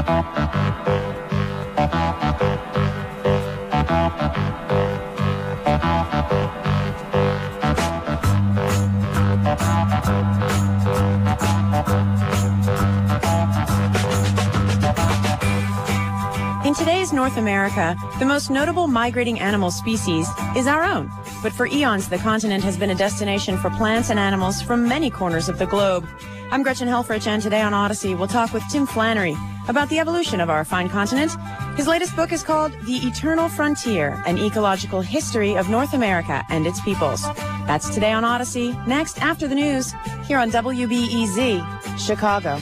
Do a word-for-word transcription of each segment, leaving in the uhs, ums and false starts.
In today's North America, the most notable migrating animal species is our own. But for eons, the continent has been a destination for plants and animals from many corners of the globe. I'm Gretchen Helfrich, and today on Odyssey, we'll talk with Tim Flannery about the evolution of our fine continent. His latest book is called The Eternal Frontier, An Ecological History of North America and Its Peoples. That's today on Odyssey, next after the news, here on W B E Z, Chicago.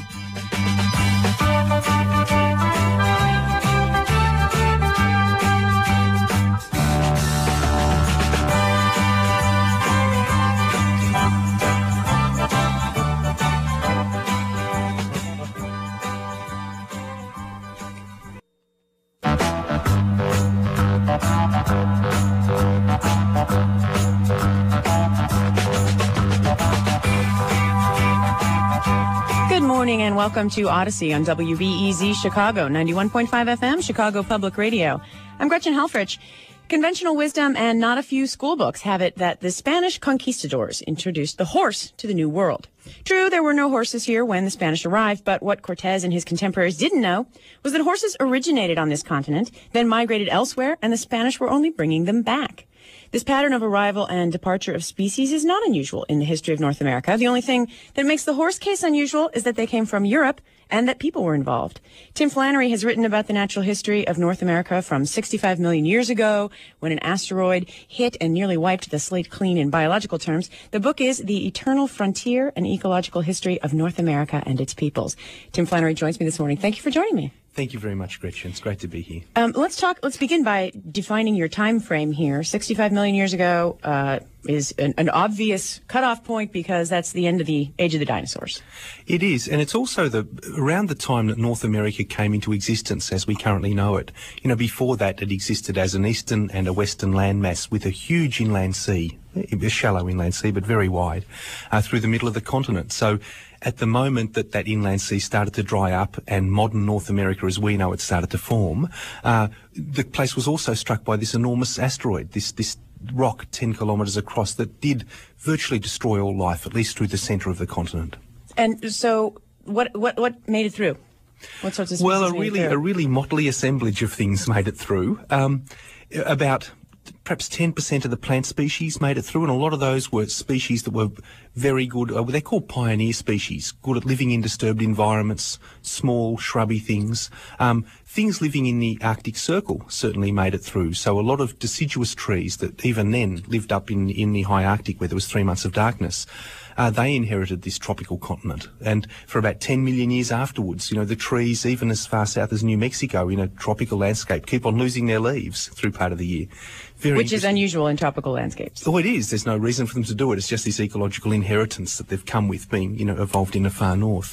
And welcome to Odyssey on W B E Z Chicago, ninety-one point five F M, Chicago Public Radio. I'm Gretchen Helfrich. Conventional wisdom and not a few school books have it that the Spanish conquistadors introduced the horse to the New World. True, there were no horses here when the Spanish arrived, but what Cortez and his contemporaries didn't know was that horses originated on this continent, then migrated elsewhere, and the Spanish were only bringing them back. This pattern of arrival and departure of species is not unusual in the history of North America. The only thing that makes the horse case unusual is that they came from Europe and that people were involved. Tim Flannery has written about the natural history of North America from sixty-five million years ago, when an asteroid hit and nearly wiped the slate clean in biological terms. The book is The Eternal Frontier, An Ecological History of North America and Its Peoples. Tim Flannery joins me this morning. Thank you for joining me. Thank you very much, Gretchen. It's great to be here. Um, let's talk. Let's begin by defining your time frame here. sixty-five million years ago uh, is an, an obvious cutoff point because that's the end of the age of the dinosaurs. It is, and it's also the around the time that North America came into existence as we currently know it. You know, before that, it existed as an eastern and a western landmass with a huge inland sea, a shallow inland sea, but very wide, uh, through the middle of the continent. So, at the moment that that inland sea started to dry up and modern North America as we know it started to form, uh, the place was also struck by this enormous asteroid, this this rock ten kilometres across that did virtually destroy all life, at least through the centre of the continent. And so what what, what made it through? What sorts of species Well, a made really, it through? a really motley assemblage of things made it through. Um, about... Perhaps ten percent of the plant species made it through, and a lot of those were species that were very good. Uh, they're called pioneer species, good at living in disturbed environments, small, shrubby things. Um, things living in the Arctic Circle certainly made it through. So a lot of deciduous trees that even then lived up in, in the high Arctic where there was three months of darkness, uh, they inherited this tropical continent. And for about ten million years afterwards, you know, the trees, even as far south as New Mexico, in a tropical landscape, keep on losing their leaves through part of the year. Very Which is unusual in tropical landscapes. Oh, it is. There's no reason for them to do it. It's just this ecological inheritance that they've come with, being, you know, evolved in the far north.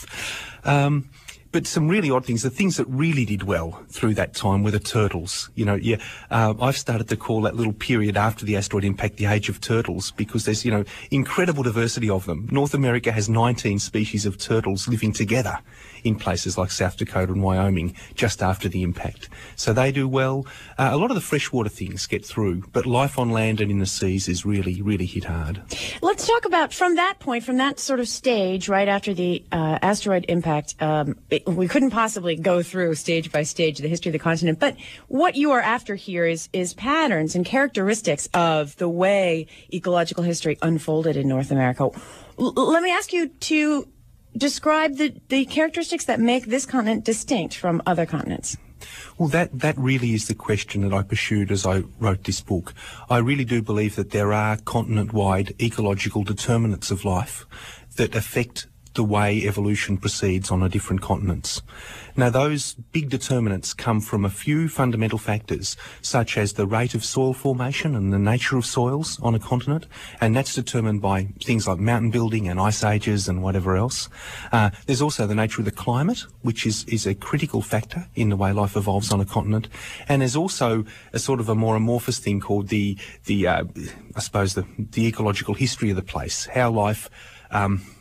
Um, but some really odd things. The things that really did well through that time were the turtles. You know, yeah, uh, I've started to call that little period after the asteroid impact the age of turtles because there's, you know, incredible diversity of them. North America has nineteen species of turtles living together in places like South Dakota and Wyoming just after the impact. So they do well. Uh, a lot of the freshwater things get through, but life on land and in the seas is really, really hit hard. Let's talk about, from that point, from that sort of stage, right after the uh, asteroid impact, um, it, we couldn't possibly go through stage by stage the history of the continent, but what you are after here is, is patterns and characteristics of the way ecological history unfolded in North America. L- let me ask you to describe the, the characteristics that make this continent distinct from other continents. Well, that, that really is the question that I pursued as I wrote this book. I really do believe that there are continent-wide ecological determinants of life that affect the way evolution proceeds on the different continents. Now, those big determinants come from a few fundamental factors, such as the rate of soil formation and the nature of soils on a continent, and that's determined by things like mountain building and ice ages and whatever else. Uh, there's also the nature of the climate, which is, is a critical factor in the way life evolves on a continent. And there's also a sort of a more amorphous thing called the, the uh, I suppose, the, the ecological history of the place, how life... Um,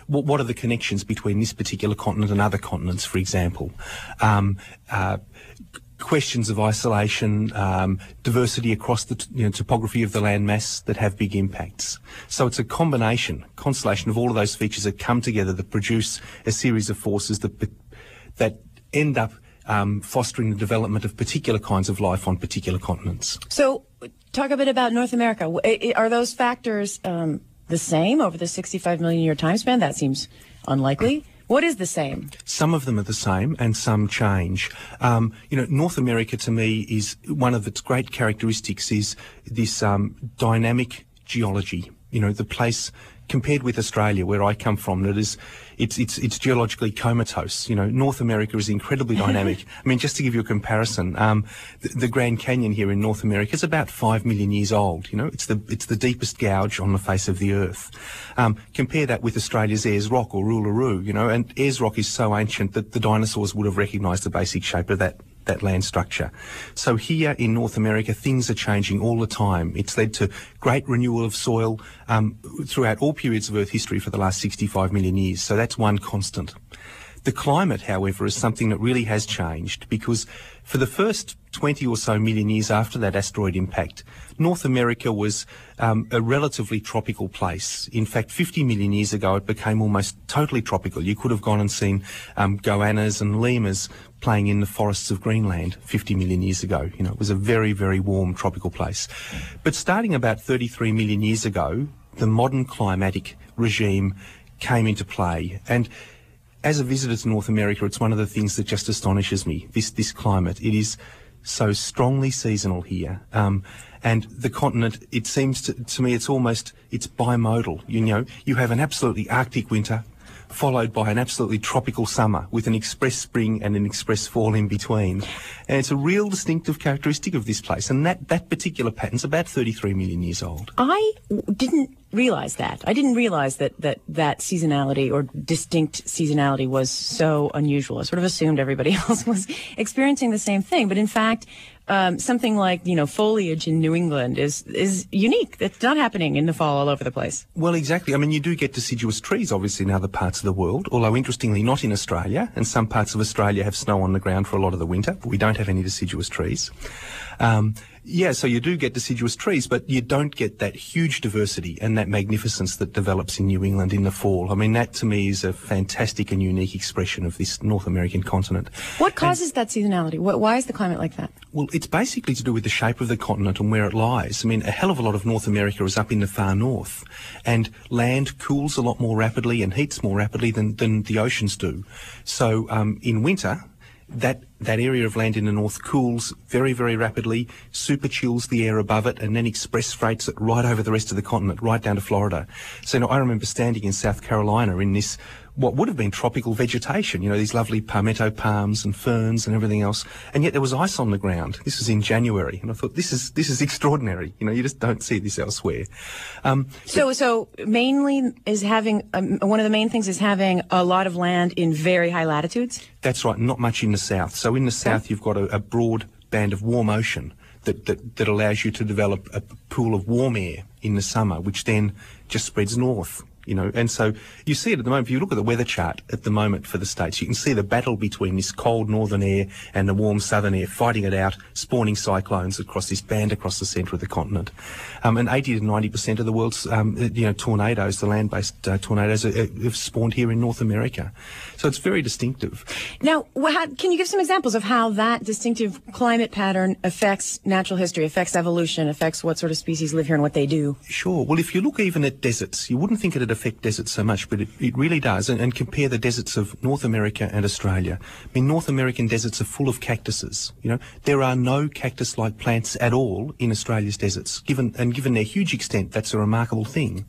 what, what are the connections between this particular continent and other continents, for example? Um, uh, questions of isolation, um, diversity across the you know, topography of the landmass that have big impacts. So it's a combination, constellation of all of those features that come together that produce a series of forces that that end up um, fostering the development of particular kinds of life on particular continents. So talk a bit about North America. Are those factors um, the same over the sixty-five million year time span? That seems unlikely. What is the same? Some of them are the same and some change. Um, you know, North America to me is one of its great characteristics is this um, dynamic geology. You know, the place compared with Australia, where I come from, that is, it's it's it's geologically comatose. You know, North America is incredibly dynamic. I mean, just to give you a comparison, um, the, the Grand Canyon here in North America is about five million years old. You know, it's the it's the deepest gouge on the face of the earth. Um, compare that with Australia's Ayers Rock or Uluru. You know, and Ayers Rock is so ancient that the dinosaurs would have recognised the basic shape of that. that land structure. So here in North America, things are changing all the time. It's led to great renewal of soil um, throughout all periods of Earth history for the last sixty-five million years. So that's one constant. The climate, however, is something that really has changed because for the first twenty or so million years after that asteroid impact, North America was um, a relatively tropical place. In fact, fifty million years ago, it became almost totally tropical. You could have gone and seen um, goannas and lemurs playing in the forests of Greenland fifty million years ago. You know, it was a very, very warm tropical place. But starting about thirty-three million years ago, the modern climatic regime came into play. And as a visitor to North America, it's one of the things that just astonishes me, this, this climate. It is so strongly seasonal here. Um, and the continent, it seems to, to me, it's almost, it's bimodal. You know, you have an absolutely Arctic winter, followed by an absolutely tropical summer with an express spring and an express fall in between. And it's a real distinctive characteristic of this place. And that, that particular pattern's about thirty-three million years old. I didn't realize that. I didn't realize that, that that seasonality or distinct seasonality was so unusual. I sort of assumed everybody else was experiencing the same thing. But in fact, um, something like, you know, foliage in New England is is unique. That's not happening in the fall all over the place. Well, exactly. I mean, you do get deciduous trees, obviously, in other parts of the world, although interestingly not in Australia. And some parts of Australia have snow on the ground for a lot of the winter, but we don't have any deciduous trees. Um, yeah, so you do get deciduous trees, but you don't get that huge diversity and that magnificence that develops in New England in the fall. I mean, that to me is a fantastic and unique expression of this North American continent. What causes and, that seasonality? Why is the climate like that? Well, it's basically to do with the shape of the continent and where it lies. I mean, a hell of a lot of North America is up in the far north, and land cools a lot more rapidly and heats more rapidly than, than the oceans do. So um, in winter, that that area of land in the north cools very, very rapidly, super chills the air above it, and then express freights it right over the rest of the continent, right down to Florida. So, you know, I remember standing in South Carolina in this, what would have been tropical vegetation, you know, these lovely palmetto palms and ferns and everything else, and yet there was ice on the ground. This was in January, and I thought, this is this is extraordinary. You know, you just don't see this elsewhere. Um, so, so mainly is having, um, one of the main things is having a lot of land in very high latitudes? That's right, not much in the south. So in the south, you've got a, a broad band of warm ocean that, that, that allows you to develop a pool of warm air in the summer, which then just spreads north. You know, and so you see it at the moment. If you look at the weather chart at the moment for the states, you can see the battle between this cold northern air and the warm southern air fighting it out, spawning cyclones across this band across the centre of the continent. Um, and eighty to ninety percent of the world's, um, you know, tornadoes, the land-based uh, tornadoes, are, are, have spawned here in North America. So it's very distinctive. Now, how, can you give some examples of how that distinctive climate pattern affects natural history, affects evolution, affects what sort of species live here and what they do? Sure. Well, if you look even at deserts, you wouldn't think it'd affect deserts so much, but it, it really does. And, and compare the deserts of North America and Australia. I mean, North American deserts are full of cactuses. You know, there are no cactus-like plants at all in Australia's deserts. Given and given their huge extent, that's a remarkable thing.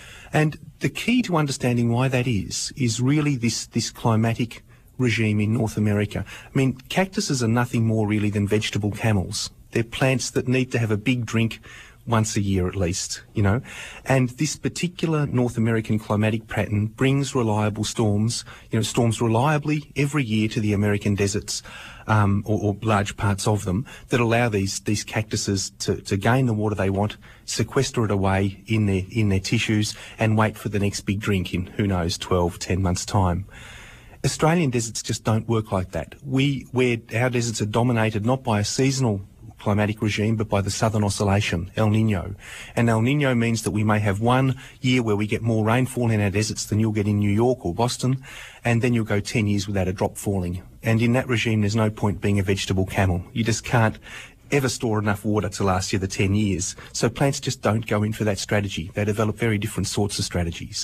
And the key to understanding why that is, is really this, this climatic regime in North America. I mean, cactuses are nothing more really than vegetable camels. They're plants that need to have a big drink once a year at least, you know. And this particular North American climatic pattern brings reliable storms, you know, storms reliably every year to the American deserts, um, or, or large parts of them, that allow these these cactuses to, to gain the water they want, sequester it away in their in their tissues, and wait for the next big drink in, who knows, twelve, ten months' time. Australian deserts just don't work like that. We, where our deserts are dominated not by a seasonal climatic regime, but by the southern oscillation, El Nino. And El Nino means that we may have one year where we get more rainfall in our deserts than you'll get in New York or Boston, and then you'll go ten years without a drop falling. And in that regime, there's no point being a vegetable camel. You just can't ever store enough water to last you the ten years. So plants just don't go in for that strategy. They develop very different sorts of strategies.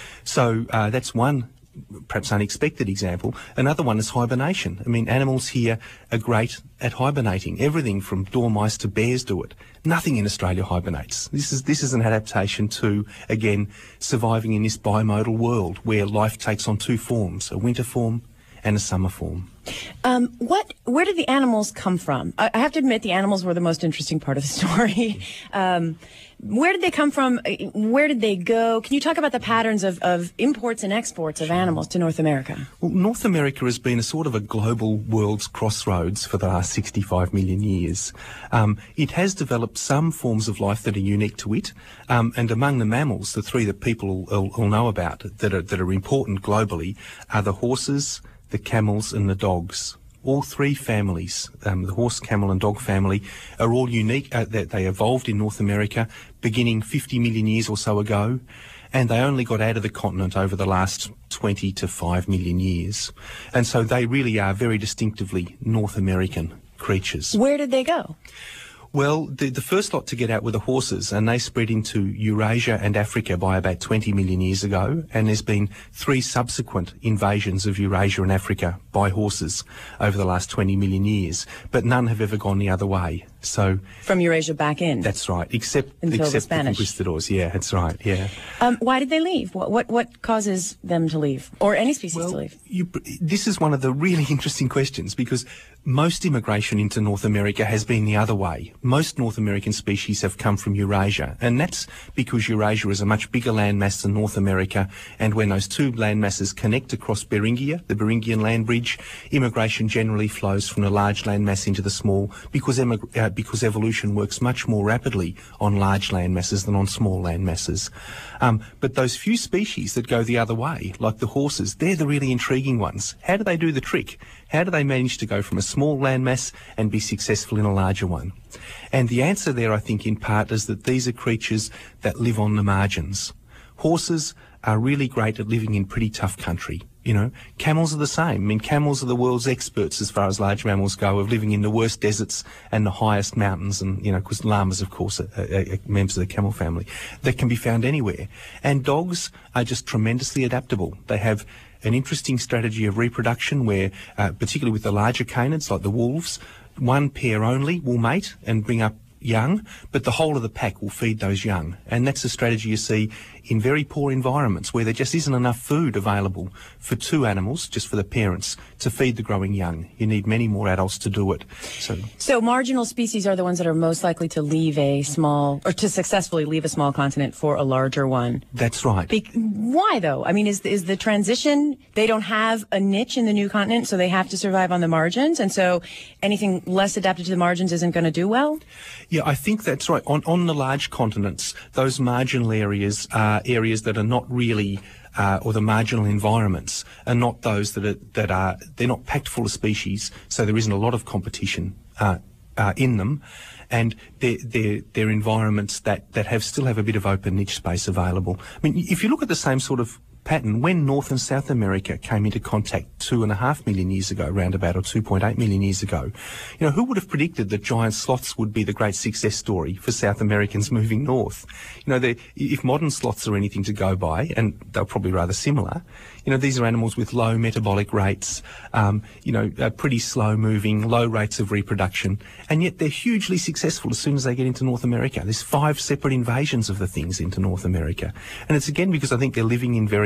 So uh, that's one perhaps unexpected example. Another one is hibernation. I mean, animals here are great at hibernating. Everything from dormice to bears do it. Nothing in Australia hibernates. This is this is an adaptation to, again, surviving in this bimodal world where life takes on two forms, a winter form and a summer form. Um, what? Where did the animals come from? I, I have to admit, the animals were the most interesting part of the story. um, where did they come from? Where did they go? Can you talk about the patterns of, of imports and exports of animals to North America? Well, North America has been a sort of a global world's crossroads for the last sixty-five million years. Um, it has developed some forms of life that are unique to it, um, and among the mammals, the three that people will, will know about that are, that are important globally are the horses, the camels and the dogs. All three families, um, the horse, camel and dog family, are all unique. Uh, that they evolved in North America beginning fifty million years or so ago, and they only got out of the continent over the last twenty to five million years. And so they really are very distinctively North American creatures. Where did they go? Well, the, the first lot to get out were the horses, and they spread into Eurasia and Africa by about twenty million years ago, and there's been three subsequent invasions of Eurasia and Africa by horses over the last twenty million years, but none have ever gone the other way. So from Eurasia back in. That's right, except Until except the the Spanish. conquistadors. Yeah, that's right. Yeah. Um, why did they leave? What, what what causes them to leave, or any species well, to leave? You, this is one of the really interesting questions, because most immigration into North America has been the other way. Most North American species have come from Eurasia, and that's because Eurasia is a much bigger landmass than North America, and when those two landmasses connect across Beringia, the Beringian land bridge, immigration generally flows from the large landmass into the small, because emig- uh, because evolution works much more rapidly on large land masses than on small land masses. Um, but those few species that go the other way, like the horses, they're the really intriguing ones. How do they do the trick? How do they manage to go from a small landmass and be successful in a larger one? And the answer there, I think, in part, is that these are creatures that live on the margins. Horses are really great at living in pretty tough country. You know, camels are the same. I mean, camels are the world's experts as far as large mammals go, of living in the worst deserts and the highest mountains. And, you know, because llamas, of course, are, are, are members of the camel family that can be found anywhere. And dogs are just tremendously adaptable. They have an interesting strategy of reproduction where, uh, particularly with the larger canids like the wolves, one pair only will mate and bring up young, but the whole of the pack will feed those young. And that's a strategy you see in very poor environments where there just isn't enough food available for two animals, just for the parents, to feed the growing young. You need many more adults to do it. So, so marginal species are the ones that are most likely to leave a small, or to successfully leave a small continent for a larger one. That's right. Be- why, though? I mean, is is the transition, they don't have a niche in the new continent, so they have to survive on the margins, and so anything less adapted to the margins isn't going to do well? Yeah, I think that's right. On on the large continents, those marginal areas are areas that are not really, uh, or the marginal environments are not those that are, that are, they're not packed full of species, so there isn't a lot of competition uh, uh, in them, and they're, they're, they're environments that, that have still have a bit of open niche space available. I mean, if you look at the same sort of pattern, when North and South America came into contact two and a half million years ago, roundabout, or two point eight million years ago, you know, who would have predicted that giant sloths would be the great success story for South Americans moving north? You know, if modern sloths are anything to go by, and they're probably rather similar, you know, these are animals with low metabolic rates, um, you know, uh, pretty slow moving, low rates of reproduction, and yet they're hugely successful as soon as they get into North America. There's five separate invasions of the things into North America. And it's again because I think they're living in very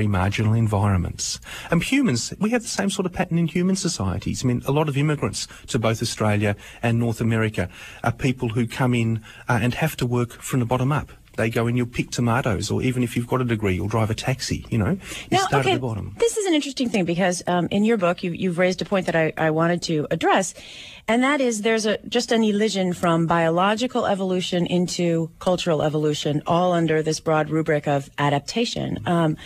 very marginal environments. Um, humans, we have the same sort of pattern in human societies. I mean, a lot of immigrants to both Australia and North America are people who come in uh, and have to work from the bottom up. They go in, you'll pick tomatoes, or even if you've got a degree, you'll drive a taxi, you know. You now, start okay, at the bottom. This is an interesting thing because um, in your book, you, you've raised a point that I, I wanted to address, and that is there's a just an elision from biological evolution into cultural evolution, all under this broad rubric of adaptation. Um,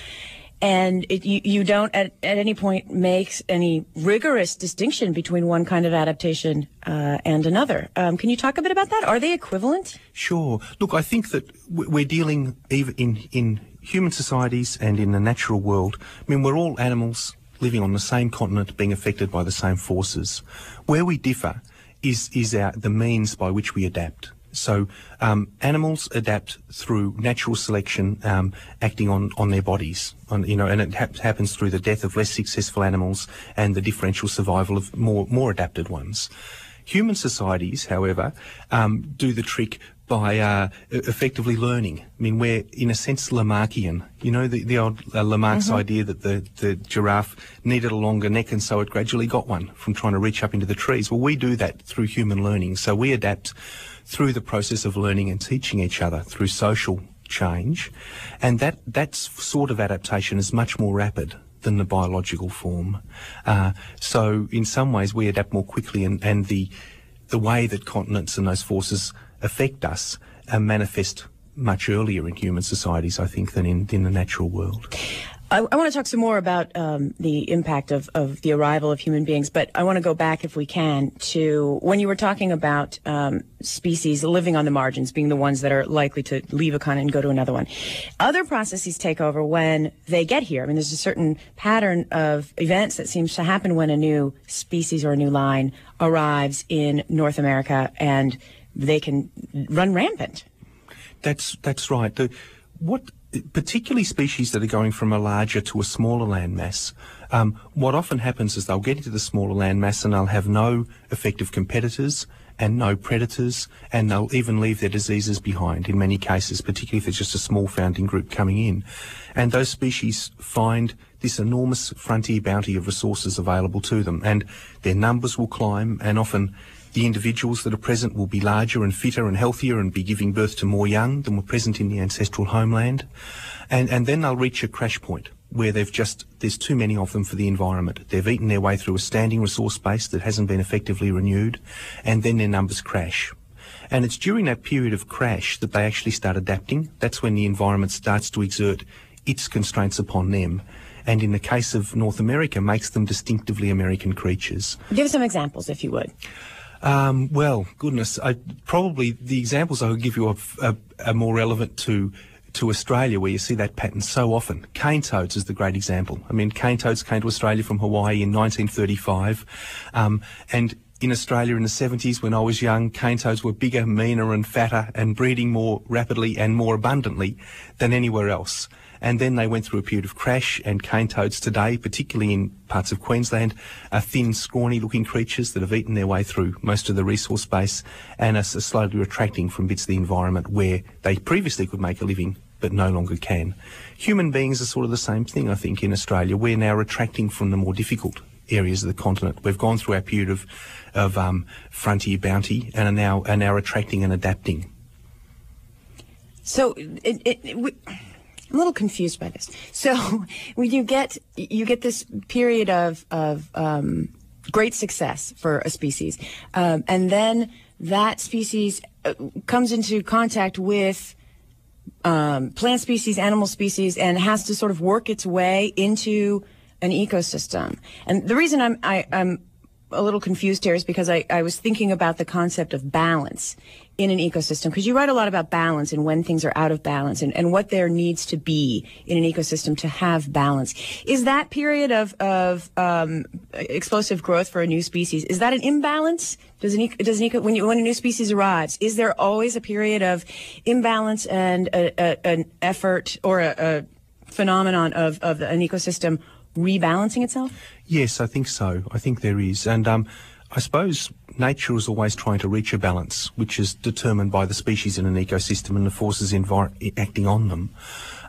And it, you, you don't at, at any point make any rigorous distinction between one kind of adaptation uh, and another. Um, can you talk a bit about that? Are they equivalent? Sure. Look, I think that we're dealing even in, in human societies and in the natural world. I mean, we're all animals living on the same continent, being affected by the same forces. Where we differ is, is our, the means by which we adapt. So um, animals adapt through natural selection, um, acting on, on their bodies, on, you know, and it ha happens through the death of less successful animals and the differential survival of more more adapted ones. Human societies, however, um, do the trick by uh, effectively learning. I mean, we're in a sense Lamarckian. You know, the, the old uh, Lamarck's mm-hmm. idea that the, the giraffe needed a longer neck and so it gradually got one from trying to reach up into the trees. Well, we do that through human learning. So we adapt through the process of learning and teaching each other through social change. And that, that sort of adaptation is much more rapid than the biological form. Uh, so in some ways we adapt more quickly, and, and the, the way that continents and those forces affect us uh, manifest much earlier in human societies, I think, than in, in the natural world. I, I want to talk some more about um, the impact of, of the arrival of human beings, but I want to go back, if we can, to when you were talking about um, species living on the margins, being the ones that are likely to leave a continent and go to another one. Other processes take over when they get here. I mean, there's a certain pattern of events that seems to happen when a new species or a new line arrives in North America, and they can run rampant. That's that's right. The, what particularly species that are going from a larger to a smaller landmass, um, what often happens is they'll get into the smaller landmass and they'll have no effective competitors and no predators, and they'll even leave their diseases behind in many cases, particularly if it's just a small founding group coming in. And those species find this enormous frontier bounty of resources available to them, and their numbers will climb, and often the individuals that are present will be larger and fitter and healthier and be giving birth to more young than were present in the ancestral homeland. And, and then they'll reach a crash point where they've just, there's too many of them for the environment. They've eaten their way through a standing resource base that hasn't been effectively renewed, and then their numbers crash. And it's during that period of crash that they actually start adapting. That's when the environment starts to exert its constraints upon them. And in the case of North America, makes them distinctively American creatures. Give some examples, if you would. Um, well, goodness, I, probably the examples I would give you are, are, are more relevant to to Australia, where you see that pattern so often. Cane toads is the great example. I mean, cane toads came to Australia from Hawaii in nineteen thirty-five, um, and in Australia in the seventies, when I was young, cane toads were bigger, meaner and fatter and breeding more rapidly and more abundantly than anywhere else. And then they went through a period of crash, and cane toads today, particularly in parts of Queensland, are thin, scrawny-looking creatures that have eaten their way through most of the resource base and are slowly retracting from bits of the environment where they previously could make a living but no longer can. Human beings are sort of the same thing, I think, in Australia. We're now retracting from the more difficult areas of the continent. We've gone through our period of, of um, frontier bounty and are now, are now retracting and adapting. So it... it, it we I'm a little confused by this. So when you get you get this period of of um, great success for a species, um, and then that species uh, comes into contact with um, plant species, animal species, and has to sort of work its way into an ecosystem. And the reason I'm I, I'm a little confused here is because I, I was thinking about the concept of balance in an ecosystem, because you write a lot about balance and when things are out of balance, and, and what there needs to be in an ecosystem to have balance. Is that period of, of um, explosive growth for a new species, is that an imbalance? Does an, does an eco, when, you, when a new species arrives, is there always a period of imbalance and a, a, an effort or a, a phenomenon of, of an ecosystem rebalancing itself? Yes, I think so. I think there is. And um, I suppose nature is always trying to reach a balance, which is determined by the species in an ecosystem and the forces envir- acting on them.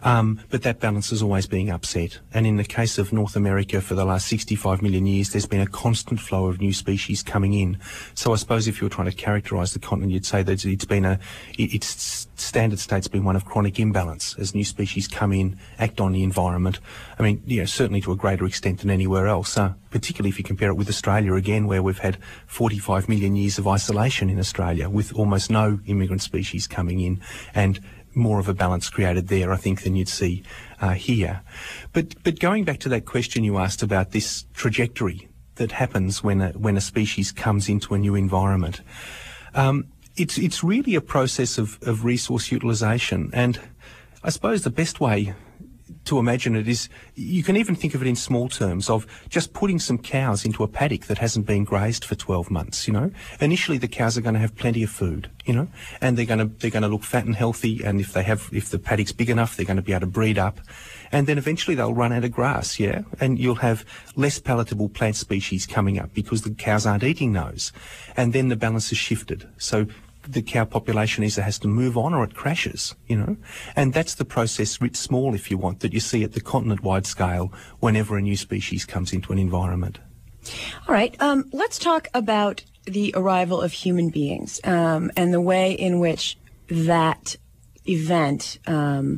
Um, but that balance is always being upset. And in the case of North America, for the last sixty-five million years, there's been a constant flow of new species coming in. So I suppose if you were trying to characterise the continent, you'd say that it's been a, it, its standard state's been one of chronic imbalance as new species come in, act on the environment. I mean, you know, certainly to a greater extent than anywhere else, uh, particularly if you compare it with Australia again, where we've had forty-five million years of isolation in Australia with almost no immigrant species coming in, and more of a balance created there, I think, than you'd see uh, here. But but going back to that question you asked about this trajectory that happens when a, when a species comes into a new environment, um, it's it's really a process of, of resource utilisation. And I suppose the best way to imagine it is, you can even think of it in small terms of just putting some cows into a paddock that hasn't been grazed for twelve months, you know. Initially the cows are going to have plenty of food, you know, and they're going to they're going to look fat and healthy, and if they have if the paddock's big enough, they're going to be able to breed up, and then eventually they'll run out of grass, yeah, and you'll have less palatable plant species coming up because the cows aren't eating those, and then the balance is shifted. So the cow population either has to move on or it crashes, you know. And that's the process, writ small if you want, that you see at the continent-wide scale whenever a new species comes into an environment. All right, um, let's talk about the arrival of human beings um, and the way in which that event um,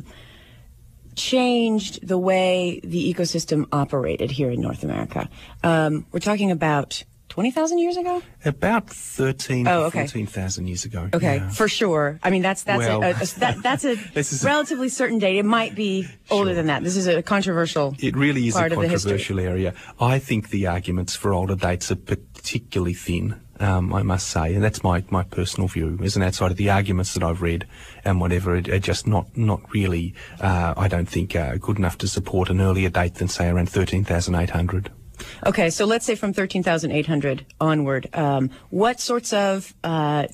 changed the way the ecosystem operated here in North America. Um, we're talking about twenty thousand years ago? About thirteen, oh, okay. fourteen thousand years ago. Okay, yeah. For sure. I mean, that's that's well, a, a, a that, that's a relatively certain date. It might be older sure. than that. This is a controversial. It really is part a of controversial area. I think the arguments for older dates are particularly thin, um, I must say, and that's my, my personal view. As an outsider, the arguments that I've read and whatever are just not not really, uh, I don't think, uh, good enough to support an earlier date than, say, around thirteen thousand eight hundred. Okay, so let's say from thirteen thousand eight hundred onward, um, what sorts of uh,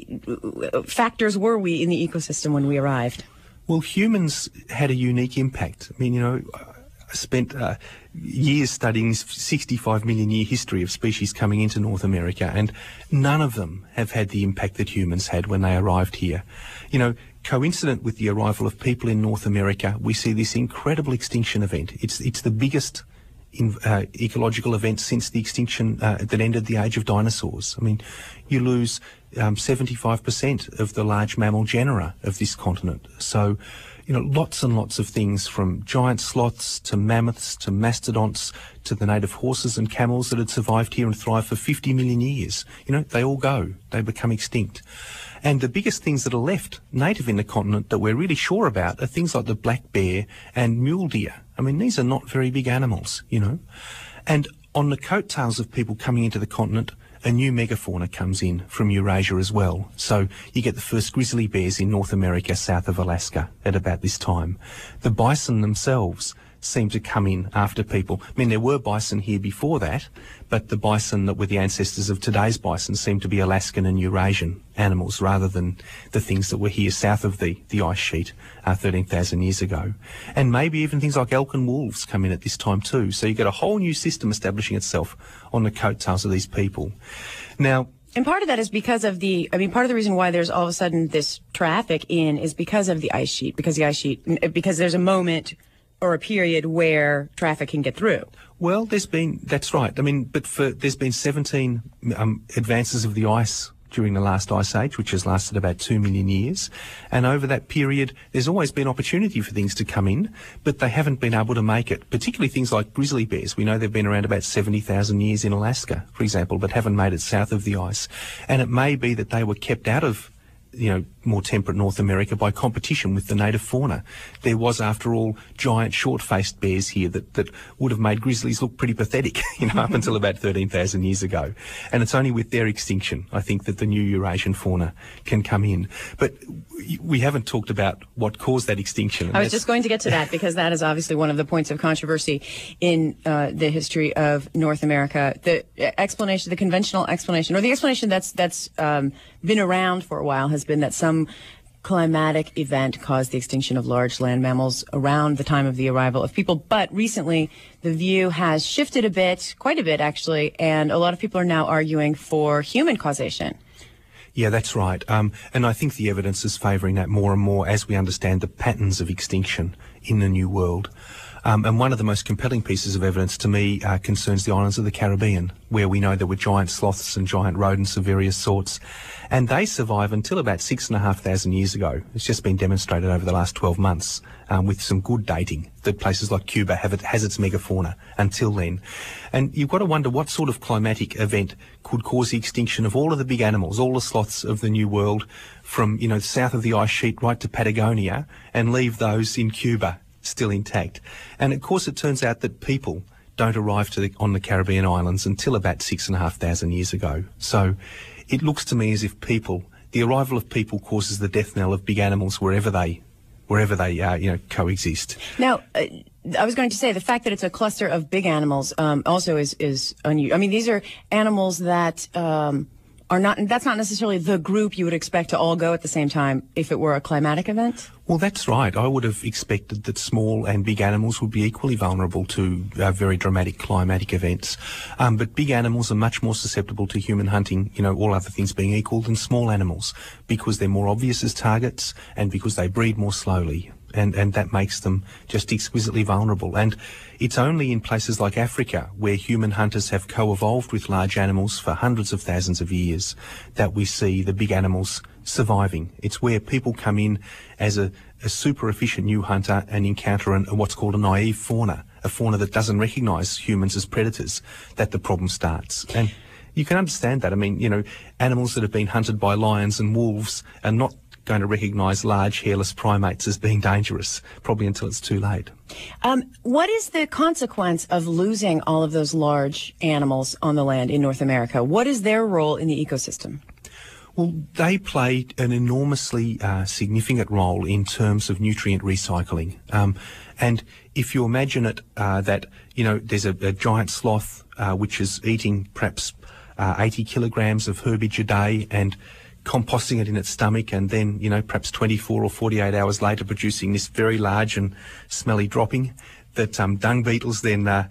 factors were we in the ecosystem when we arrived? Well, humans had a unique impact. I mean, you know, I spent uh, years studying sixty-five million year history of species coming into North America, and none of them have had the impact that humans had when they arrived here. You know, coincident with the arrival of people in North America, we see this incredible extinction event. It's, it's the biggest in, uh, ecological event since the extinction uh, that ended the age of dinosaurs. I mean, you lose um, seventy-five percent of the large mammal genera of this continent. So, you know, lots and lots of things, from giant sloths to mammoths to mastodonts to the native horses and camels that had survived here and thrived for fifty million years. You know, they all go. They become extinct. And the biggest things that are left native in the continent that we're really sure about are things like the black bear and mule deer. I mean, these are not very big animals, you know. And on the coattails of people coming into the continent, a new megafauna comes in from Eurasia as well. So you get the first grizzly bears in North America south of Alaska at about this time. The bison themselves seem to come in after people. I mean, there were bison here before that, but the bison that were the ancestors of today's bison seem to be Alaskan and Eurasian animals rather than the things that were here south of the, the ice sheet uh, thirteen thousand years ago. And maybe even things like elk and wolves come in at this time too. So you get a whole new system establishing itself on the coattails of these people. Now, and part of that is because of the, I mean, part of the reason why there's all of a sudden this traffic in is because of the ice sheet, because the ice sheet, because there's a moment or a period where traffic can get through. Well, there's been, that's right. I mean, but for, there's been seventeen um, advances of the ice during the last ice age, which has lasted about two million years. And over that period, there's always been opportunity for things to come in, but they haven't been able to make it, particularly things like grizzly bears. We know they've been around about seventy thousand years in Alaska, for example, but haven't made it south of the ice. And it may be that they were kept out of, you know, more temperate North America by competition with the native fauna. There was, after all, giant short-faced bears here that, that would have made grizzlies look pretty pathetic, you know, up until about thirteen thousand years ago. And it's only with their extinction, I think, that the new Eurasian fauna can come in. But we haven't talked about what caused that extinction. I was just going to get to that, because that is obviously one of the points of controversy in uh, the history of North America. The explanation, the conventional explanation, or the explanation that's that's um, been around for a while, has been that some climatic event caused the extinction of large land mammals around the time of the arrival of people. But recently, the view has shifted a bit, quite a bit actually, and a lot of people are now arguing for human causation. Yeah, that's right. Um, and I think the evidence is favouring that more and more as we understand the patterns of extinction in the New World. Um, and one of the most compelling pieces of evidence to me uh, concerns the islands of the Caribbean, where we know there were giant sloths and giant rodents of various sorts. And they survive until about six and a half thousand years ago. It's just been demonstrated over the last twelve months um, with some good dating that places like Cuba have it, has its megafauna until then. And you've got to wonder what sort of climatic event could cause the extinction of all of the big animals, all the sloths of the New World, from, you know, south of the ice sheet right to Patagonia, and leave those in Cuba still intact. And of course it turns out that people don't arrive to the, on the Caribbean islands until about six and a half thousand years ago. So it looks to me as if people, the arrival of people causes the death knell of big animals wherever they, wherever they, uh, you know, coexist. Now, uh, I was going to say the fact that it's a cluster of big animals um, also is is unusual. I mean, these are animals that um, are not. That's not necessarily the group you would expect to all go at the same time if it were a climatic event. Well, that's right. I would have expected that small and big animals would be equally vulnerable to uh, very dramatic climatic events. Um, but big animals are much more susceptible to human hunting, you know, all other things being equal, than small animals, because they're more obvious as targets and because they breed more slowly. And, and that makes them just exquisitely vulnerable. And it's only in places like Africa, where human hunters have co-evolved with large animals for hundreds of thousands of years, that we see the big animals surviving. It's where people come in as a, a super efficient new hunter and encounter an, what's called a naive fauna, a fauna that doesn't recognise humans as predators, that the problem starts. And you can understand that. I mean, you know, animals that have been hunted by lions and wolves are not going to recognise large hairless primates as being dangerous, probably until it's too late. Um, what is the consequence of losing all of those large animals on the land in North America? What is their role in the ecosystem? Well, they play an enormously uh, significant role in terms of nutrient recycling. Um, and if you imagine it, uh, that, you know, there's a, a giant sloth uh, which is eating perhaps uh, eighty kilograms of herbage a day and composting it in its stomach, and then, you know, perhaps twenty-four or forty-eight hours later producing this very large and smelly dropping that um, dung beetles then uh,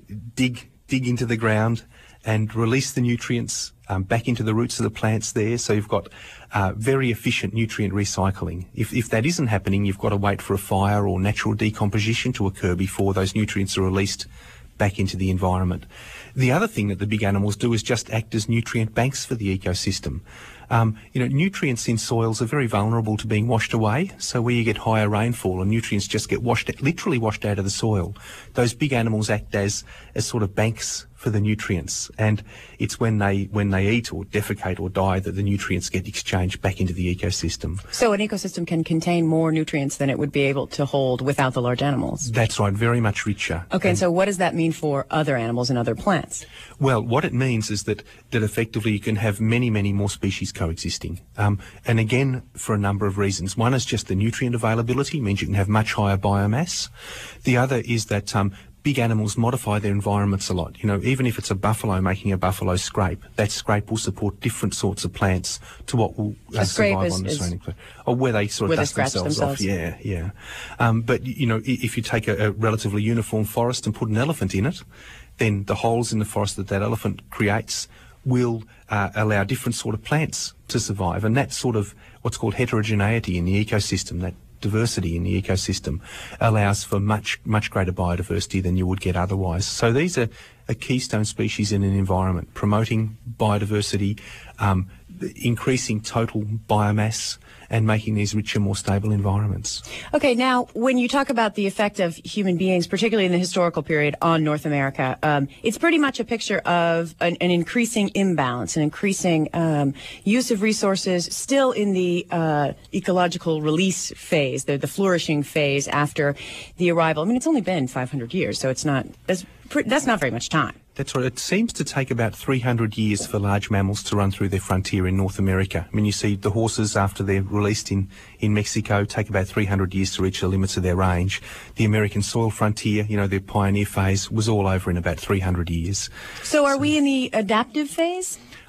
dig dig into the ground and release the nutrients um, back into the roots of the plants there. So you've got uh, very efficient nutrient recycling. If, if that isn't happening, you've got to wait for a fire or natural decomposition to occur before those nutrients are released back into the environment. The other thing that the big animals do is just act as nutrient banks for the ecosystem. Um, you know, nutrients in soils are very vulnerable to being washed away. So where you get higher rainfall and nutrients just get washed, literally washed out of the soil, those big animals act as, as sort of banks for the nutrients. And it's when they, when they eat or defecate or die that the nutrients get exchanged back into the ecosystem. So an ecosystem can contain more nutrients than it would be able to hold without the large animals. That's right, very much richer. Okay, and, and so what does that mean for other animals and other plants? Well, what it means is that, that effectively you can have many, many more species coexisting. Um, and again, for a number of reasons. One is just the nutrient availability, means you can have much higher biomass. The other is that um, big animals modify their environments a lot. You know, even if it's a buffalo making a buffalo scrape, that scrape will support different sorts of plants to what will uh, survive is, on the is surrounding plant. Or where they sort of dust themselves, themselves off. Yeah, yeah. Um, but, you know, if you take a, a relatively uniform forest and put an elephant in it, then the holes in the forest that that elephant creates will uh, allow different sort of plants to survive. And that sort of what's called heterogeneity in the ecosystem, that diversity in the ecosystem, allows for much, much greater biodiversity than you would get otherwise. So these are a keystone species in an environment, promoting biodiversity, um, increasing total biomass, and making these richer, more stable environments. Okay, now, when you talk about the effect of human beings, particularly in the historical period on North America, um, it's pretty much a picture of an, an increasing imbalance, an increasing um, use of resources, still in the uh, ecological release phase, the, the flourishing phase after the arrival. I mean, it's only been five hundred years, so it's not, that's, that's not very much time. That's right. It seems to take about three hundred years for large mammals to run through their frontier in North America. I mean, you see the horses, after they're released in, in Mexico, take about three hundred years to reach the limits of their range. The American soil frontier, you know, their pioneer phase, was all over in about three hundred years. So are so, we in the adaptive phase?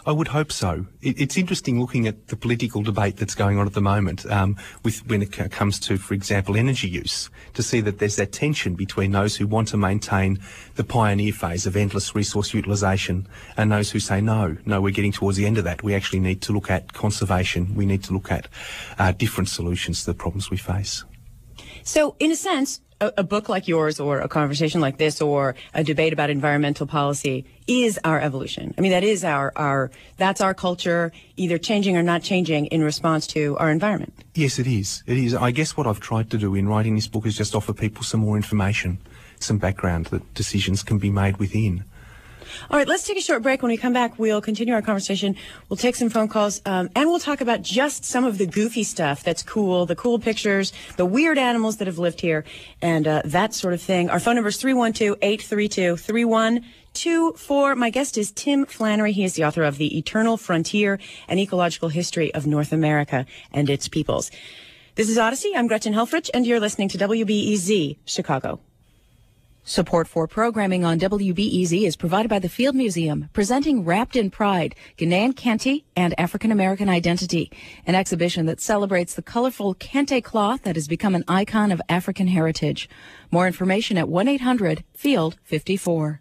I would hope so. It, it's interesting looking at the political debate that's going on at the moment um, with when it c- comes to, for example, energy use, to see that there's that tension between those who want to maintain the pioneer phase of endless resource utilisation and those who say, no, no, we're getting towards the end of that. We actually need to look at conservation. We need to look at uh, different solutions to the problems we face. So, in a sense, a, a book like yours or a conversation like this or a debate about environmental policy is our evolution. I mean, that is our, our, that's our culture either changing or not changing in response to our environment. Yes, it is. It is. I guess what I've tried to do in writing this book is just offer people some more information, some background that decisions can be made within. All right, let's take a short break. When we come back, we'll continue our conversation. We'll take some phone calls, um, and we'll talk about just some of the goofy stuff that's cool, the cool pictures, the weird animals that have lived here, and uh, that sort of thing. Our phone number is three one two, eight three two, three one two four. My guest is Tim Flannery. He is the author of The Eternal Frontier, An Ecological History of North America and Its Peoples. This is Odyssey. I'm Gretchen Helfrich, and you're listening to W B E Z, Chicago. Support for programming on W B E Z is provided by the Field Museum, presenting Wrapped in Pride, Ghanaian Kente and African American Identity, an exhibition that celebrates the colorful Kente cloth that has become an icon of African heritage. More information at one eight hundred field fifty-four.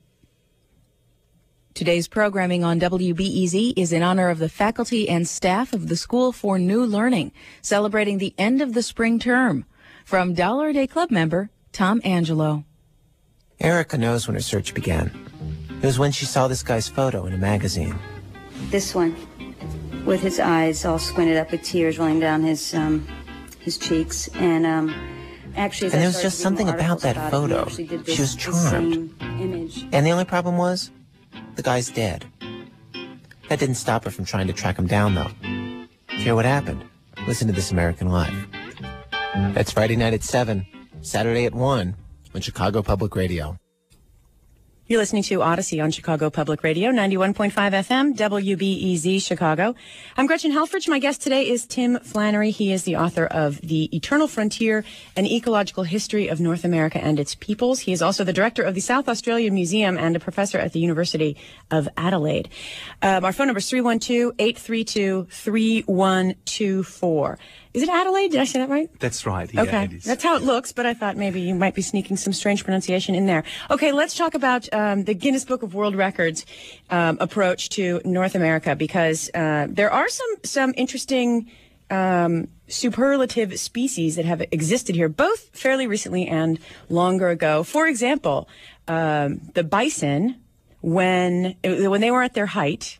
Today's programming on W B E Z is in honor of the faculty and staff of the School for New Learning, celebrating the end of the spring term. From Dollar a Day Club member Tom Angelo. Erica knows when her search began. It was when she saw this guy's photo in a magazine. This one, with his eyes all squinted up with tears rolling down his um, his cheeks, and um, actually, as and I there was started just to read something more about that articles about it, he photo. actually did this, She was this charmed. same image. And the only problem was, the guy's dead. That didn't stop her from trying to track him down, though. To hear what happened, listen to This American Life. That's Friday night at seven, Saturday at one. On Chicago Public Radio. You're listening to Odyssey on Chicago Public Radio, ninety-one point five F M, W B E Z, Chicago. I'm Gretchen Helfrich. My guest today is Tim Flannery. He is the author of The Eternal Frontier, An Ecological History of North America and Its Peoples. He is also the director of the South Australian Museum and a professor at the University of Adelaide. Um, our phone number is three one two, eight three two, three one two four. Is it Adelaide? Did I say that right? That's right. Yeah, okay. it is. That's how it looks, but I thought maybe you might be sneaking some strange pronunciation in there. Okay, let's talk about um, the Guinness Book of World Records um, approach to North America, because uh, there are some, some interesting um, superlative species that have existed here, both fairly recently and longer ago. For example, um, the bison, when, when they were at their height,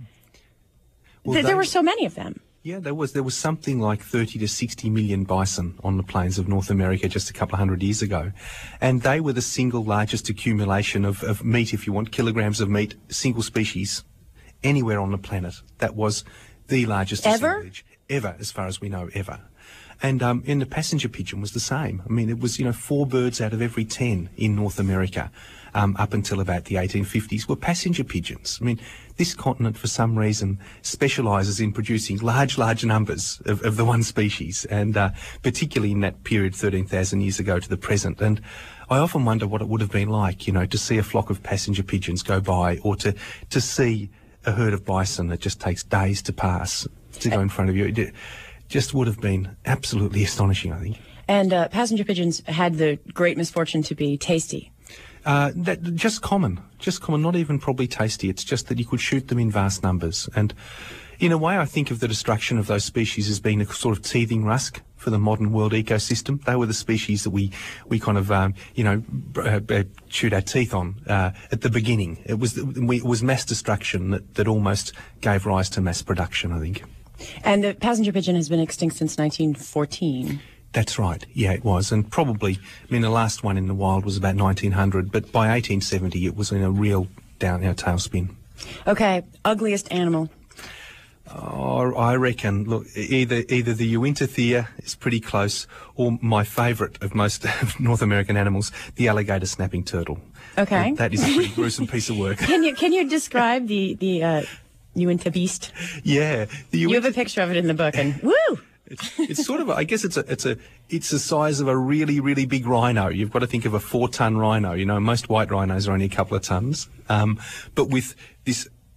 Well, th- they- there were so many of them. Yeah, there was there was something like thirty to sixty million bison on the plains of North America just a couple of hundred years ago. And they were the single largest accumulation of, of meat, if you want, kilograms of meat, single species, anywhere on the planet. That was the largest Ever? assemblage. Ever, as far as we know, ever. And um, and the passenger pigeon was the same. I mean, it was, you know, four birds out of every ten in North America um, up until about the eighteen fifties were passenger pigeons. I mean, this continent, for some reason, specialises in producing large, large numbers of, of the one species, and uh, particularly in that period thirteen thousand years ago to the present. And I often wonder what it would have been like, you know, to see a flock of passenger pigeons go by, or to, to see a herd of bison that just takes days to pass, to go in front of you. It just would have been absolutely astonishing, I think. And uh, passenger pigeons had the great misfortune to be tasty. Uh, that just common, just common, not even probably tasty. It's just that you could shoot them in vast numbers. And in a way, I think of the destruction of those species as being a sort of teething rusk for the modern world ecosystem. They were the species that we, we kind of, um, you know, uh, uh, chewed our teeth on uh, at the beginning. It was, we, it was mass destruction that, that almost gave rise to mass production, I think. And the passenger pigeon has been extinct since nineteen fourteen. That's right. Yeah, it was. And probably, I mean, the last one in the wild was about nineteen hundred, but by eighteen seventy, it was in a real down, you know, tailspin. Okay, ugliest animal. Oh, I reckon, look, either either the Uintathea is pretty close, or my favourite of most North American animals, the alligator snapping turtle. Okay. And that is a pretty gruesome piece of work. Can you can you describe the the uh, Uinta beast? Yeah. The You have Uinta- a picture of it in the book, and woo! It's, it's sort of, a, I guess it's a, it's a, it's the size of a really, really big rhino. You've got to think of a four-ton rhino. You know, most white rhinos are only a couple of tons. Um, but with this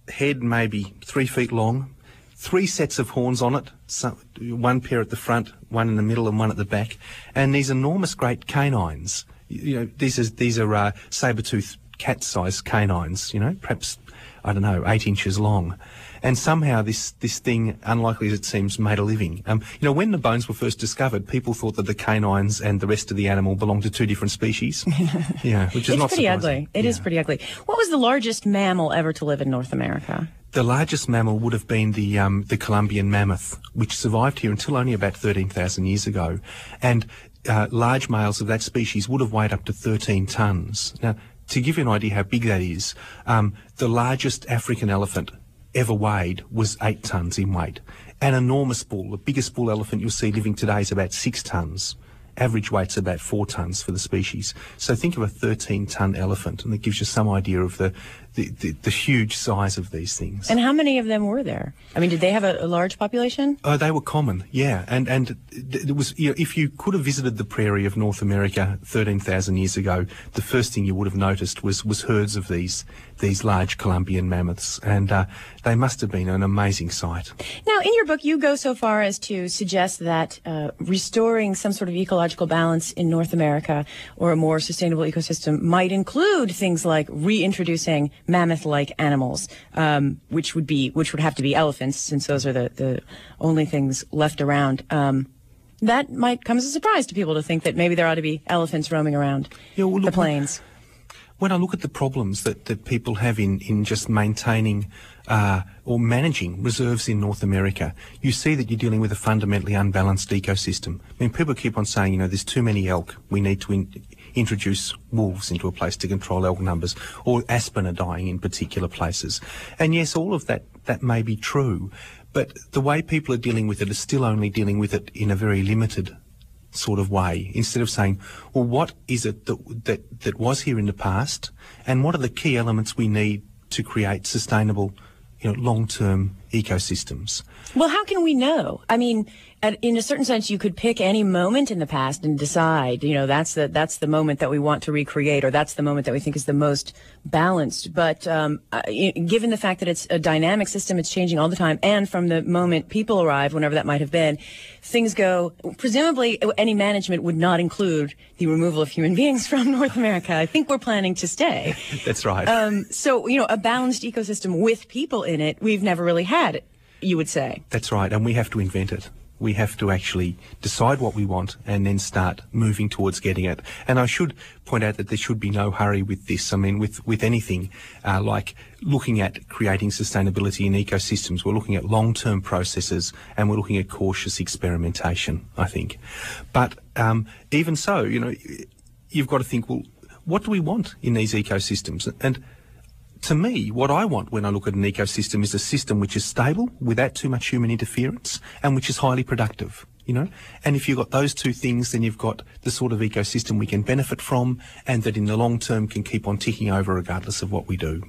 head maybe three feet long, three sets of horns on it, so one pair at the front, one in the middle and one at the back, and these enormous great canines. You know, these are, these are uh, saber-toothed cat-sized canines, you know, perhaps, I don't know, eight inches long. And somehow this, this thing, unlikely as it seems, made a living. Um, you know, when the bones were first discovered, people thought that the canines and the rest of the animal belonged to two different species. Yeah, which is it's not pretty surprising. ugly. It yeah. is pretty ugly. What was the largest mammal ever to live in North America? The largest mammal would have been the um, the Columbian mammoth, which survived here until only about thirteen thousand years ago. And uh, large males of that species would have weighed up to thirteen tonnes. Now, to give you an idea how big that is, um, the largest African elephant ever weighed was eight tonnes in weight. An enormous bull, the biggest bull elephant you'll see living today is about six tonnes. Average weight's about four tonnes for the species. So think of a thirteen tonne elephant, and that gives you some idea of the, the, the, the huge size of these things. And how many of them were there? I mean, did they have a, a large population? Oh, they were common, yeah. And and it was, you know, if you could have visited the prairie of North America thirteen thousand years ago, the first thing you would have noticed was was herds of these these large Columbian mammoths, and uh, they must have been an amazing sight. Now, in your book, you go so far as to suggest that uh, restoring some sort of ecological balance in North America or a more sustainable ecosystem might include things like reintroducing mammoth-like animals, um, which would be which would have to be elephants, since those are the, the only things left around. Um, that might come as a surprise to people to think that maybe there ought to be elephants roaming around yeah, well, look, the plains. When I look at the problems that, that people have in, in just maintaining uh, or managing reserves in North America, you see that you're dealing with a fundamentally unbalanced ecosystem. I mean, people keep on saying, you know, there's too many elk. We need to in, introduce wolves into a place to control elk numbers, or aspen are dying in particular places. And yes, all of that, that may be true, but the way people are dealing with it is still only dealing with it in a very limited sort of way, instead of saying, well, what is it that, that that was here in the past, and what are the key elements we need to create sustainable, you know, long-term ecosystems? Well, how can we know? I mean, at, in a certain sense, you could pick any moment in the past and decide, you know, that's the that's the moment that we want to recreate, or that's the moment that we think is the most balanced. But um, uh, given the fact that it's a dynamic system, it's changing all the time, and from the moment people arrive, whenever that might have been, things go, presumably any management would not include the removal of human beings from North America. I think we're planning to stay. That's right. Um, so, you know, a balanced ecosystem with people in it, we've never really had, you would say. That's right, and we have to invent it. We have to actually decide what we want and then start moving towards getting it. And I should point out that there should be no hurry with this. I mean, with, with anything uh, like looking at creating sustainability in ecosystems, we're looking at long-term processes and we're looking at cautious experimentation, I think. But um, even so, you know, you've got to think, well, what do we want in these ecosystems? And to me, what I want when I look at an ecosystem is a system which is stable without too much human interference and which is highly productive, you know. And if you've got those two things, then you've got the sort of ecosystem we can benefit from and that in the long term can keep on ticking over regardless of what we do.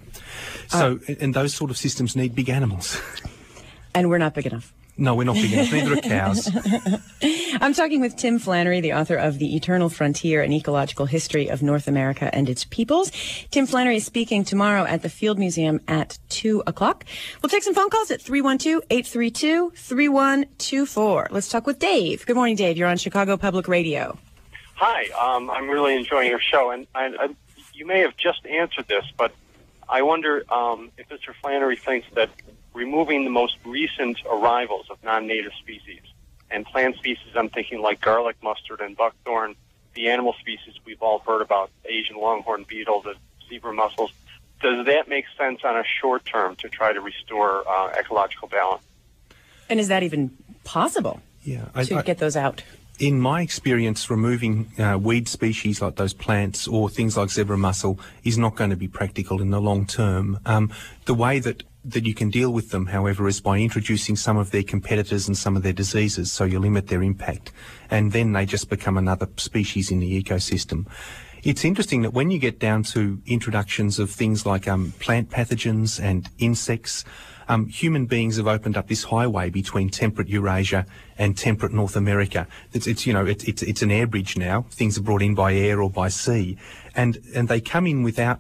So, uh, and those sort of systems need big animals. And we're not big enough. No, we're not big enough. Neither are cows. I'm talking with Tim Flannery, the author of The Eternal Frontier, An Ecological History of North America and Its Peoples. Tim Flannery is speaking tomorrow at the Field Museum at two o'clock. We'll take some phone calls at three one two, eight three two, three one two four. Let's talk with Dave. Good morning, Dave. You're on Chicago Public Radio. Hi. Um, I'm really enjoying your show. And I, I, you may have just answered this, but I wonder um, if Mister Flannery thinks that removing the most recent arrivals of non-native species and plant species, I'm thinking like garlic mustard and buckthorn, the animal species we've all heard about, Asian longhorn beetle, the zebra mussels, does that make sense on a short term to try to restore uh, ecological balance? And is that even possible Yeah, to I, I, get those out? In my experience, removing uh, weed species like those plants or things like zebra mussel is not going to be practical in the long term. Um, the way that that you can deal with them, however, is by introducing some of their competitors and some of their diseases, so you limit their impact, and then they just become another species in the ecosystem. It's interesting that when you get down to introductions of things like um, plant pathogens and insects, um, human beings have opened up this highway between temperate Eurasia and temperate North America. It's, it's you know, it, it's it's an air bridge now. Things are brought in by air or by sea, and and they come in without